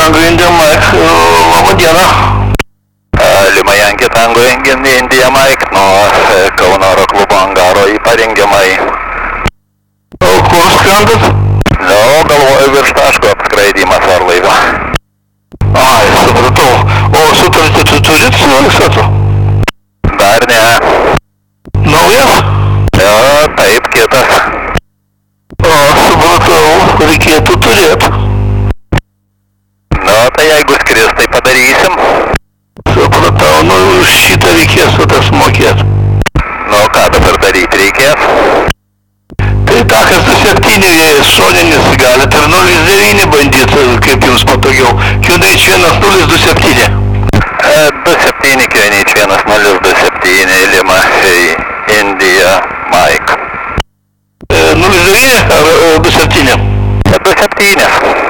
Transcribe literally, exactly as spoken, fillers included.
Tango India Mike, laba diena. Lima Yankee Tango India Mike nuo Kauno oro klubo angaro į parengiamąjį. O kur skrendat? Nu, galvoju virš taško apskraidymas orlaivio. Ai, supratau. O sutartį tu turit su Aleksatu? Dar ne. Naujas? Jo, taip, kitas. O, supratau, reikėtų turėt. Nu, tai jeigu skris, tai padarysim. Supratau, nu šitą reikės tada sumokėt. Nu, ką dabar daryti reikės? Tai takas du septyni vėjas šoninis, galit ir nulis devyni bandyti, kaip jums patogiau. Q N H vienas nulis du septyni. du septyni, Q N H vienas nulis du septyni, Lima India Mike. nulis devyni ar du septyni? du septyni.